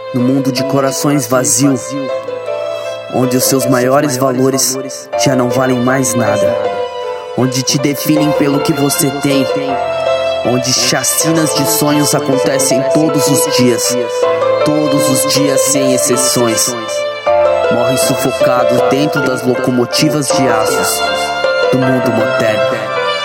No mundo de corações vazios, onde os seus maiores valores já não valem mais nada, onde te definem pelo que você tem, onde chacinas de sonhos acontecem todos os dias sem exceções. Morrem sufocados dentro das locomotivas de aços do mundo moderno,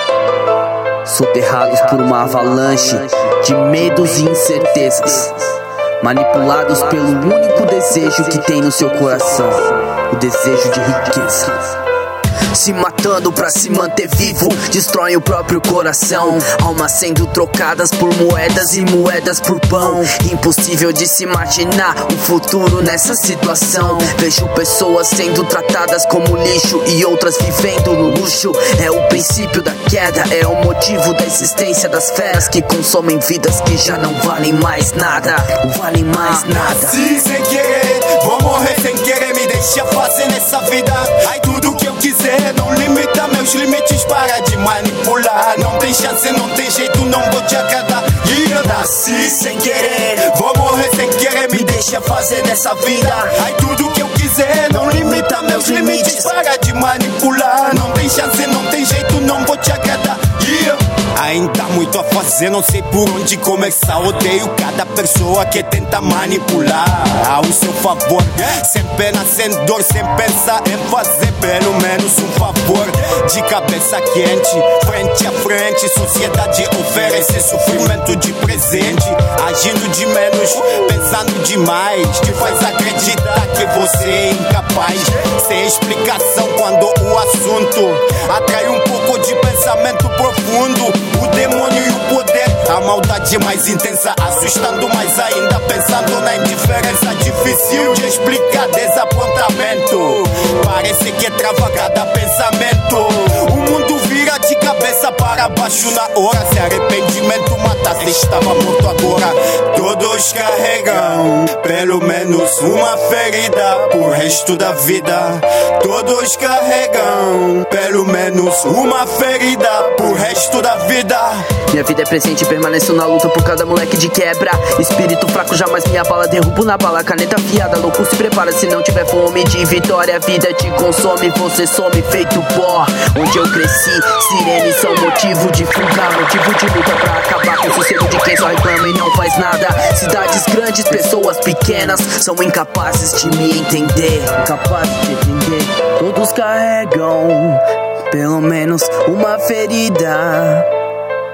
soterrados por uma avalanche de medos e incertezas, manipulados pelo único desejo que tem no seu coração, o desejo de riqueza. Se matando pra se manter vivo, destroem o próprio coração. Almas sendo trocadas por moedas e moedas por pão. Impossível de se imaginar um futuro nessa situação. Vejo pessoas sendo tratadas como lixo e outras vivendo no luxo. É o princípio da queda, é o motivo da existência das feras que consomem vidas que já não valem mais nada. Não valem mais nada. Nasci sem querer, vou morrer sem querer. Me deixa fazer nessa vida ai tudo que eu quiser. Não limita meus limites, para de manipular. Não tem chance, não tem jeito, não vou te agradar. E eu nasci sem querer, vou morrer sem querer. Me deixa fazer nessa vida ai tudo que eu quiser. Não limita meus limites, para de manipular. Não tem chance, não tem jeito, não vou te agradar. E eu ainda há muito a fazer, não sei por onde começar. Odeio cada pessoa que tenta manipular ao seu favor, sem pena, sem dor, sem pensar em fazer pelo menos um favor. De cabeça quente, frente a frente, sociedade oferece sofrimento de presente. Agindo de menos, pensando demais, te faz acreditar que você é incapaz. Sem explicação quando o assunto atrai um pouco de pensamento profundo. O demônio e o poder, a maldade mais intensa, assustando mais ainda, pensando na indiferença. Difícil de explicar desapontamento, parece que trava cada pensamento. O mundo vira de cabeça para baixo na hora. Se arrependimento matasse, estava morto agora. Todos carregam pelo menos uma ferida pro resto da vida. Todos carregam pelo menos uma ferida pro resto da vida. Minha vida é presente, permaneço na luta por cada moleque de quebra. Espírito fraco jamais me abala, derrubo na bala, caneta afiada. Louco se prepara se não tiver fome de vitória. A vida te consome, você some feito pó. Onde eu cresci, sirenes são motivo de fuga, motivo de luta pra acabar com o sossego de quem só reclama e não faz nada. Cidades grandes, pessoas pequenas são incapazes de me entender. Incapazes de entender. Todos carregam pelo menos uma ferida.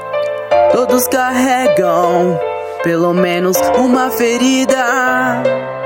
Todos carregam pelo menos uma ferida.